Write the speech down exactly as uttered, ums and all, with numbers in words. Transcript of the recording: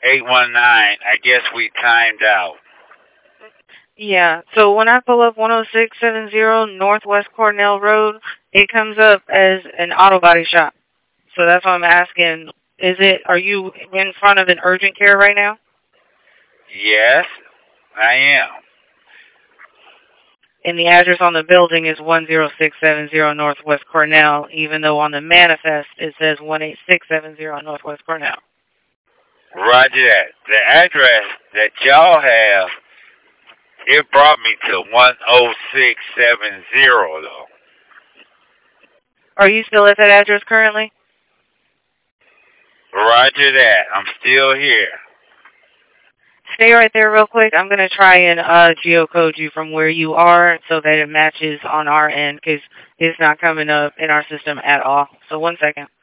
eight one nine. I guess we timed out. Yeah, so when I pull up one oh six seventy Northwest Cornell Road, it comes up as an auto body shop. So that's why I'm asking, is it, are you in front of an urgent care right now? Yes, I am. And the address on the building is one oh six seventy Northwest Cornell, even though on the manifest it says one eight six seven zero Northwest Cornell. Roger that. The address that y'all have, it brought me to one oh six seven zero, though. Are you still at that address currently? Roger that. I'm still here. Stay right there real quick. I'm going to try and uh, geocode you from where you are so that it matches on our end because it's not coming up in our system at all. So one second.